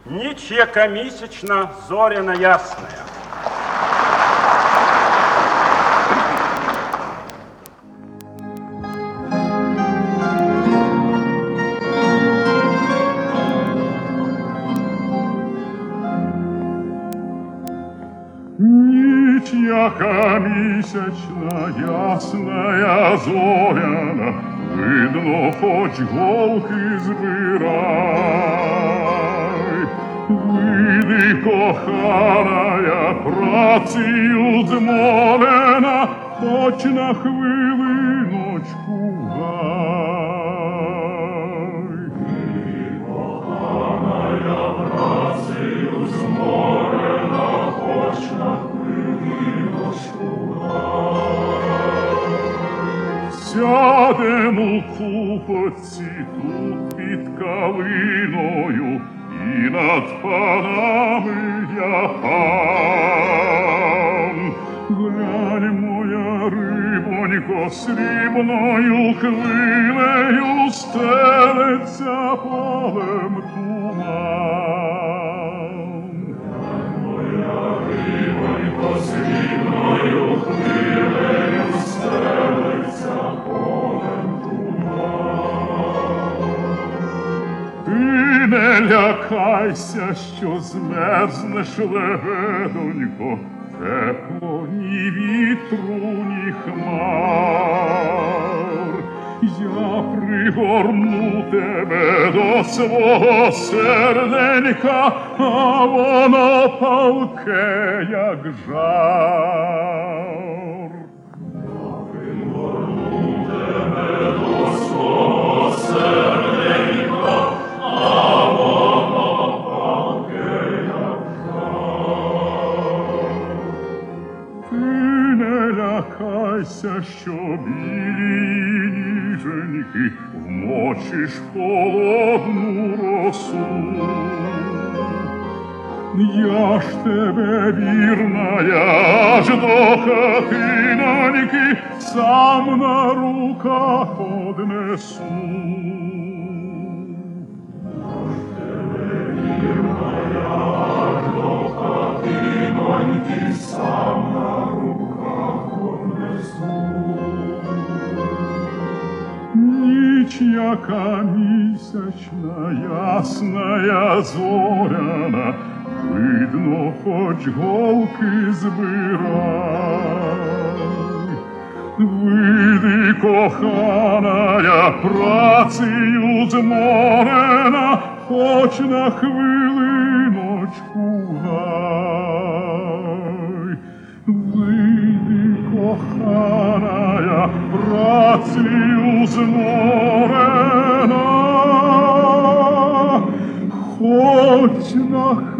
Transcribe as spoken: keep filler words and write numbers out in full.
Ніч яка місячна, зоряна ясная. Ніч яка місячна, ясная, зоряна, видно, хоч голки збирай. Вийди, коханая, працею зморена, хоч на хвилиночку гай. Вийди, коханая, працею зморена, хоч на хвилиночку гай. Сядем у купоці тут під калиною, і над панами я пан. Глянь, моя рибонько, срібною хвилею стелеться полем туман. Глянь, моя рибонько, срібною хвилею стелеться полем туман. Ти не лякайся, що змерзнеш, лебедонько, тепло ні вітру, ні хмар. Я пригорну тебе до свого серденька, а воно палке, як жар. Я пригорну тебе до свого серденька, а воно палке, як жар. Ти не лякайся, що білі ніженьки вмочиш в холодну росу. Я ж тебе, вірная, аж до хатиноньки сам на руках однесу. Сам на руках понесу. Ніч яка місячна, ясная, зоряна, видно, хоч голки збирай. Вийди, коханая, працею зморена, хоч на хвилиночку гай. Вийди, коханая, працею зморена, хоч на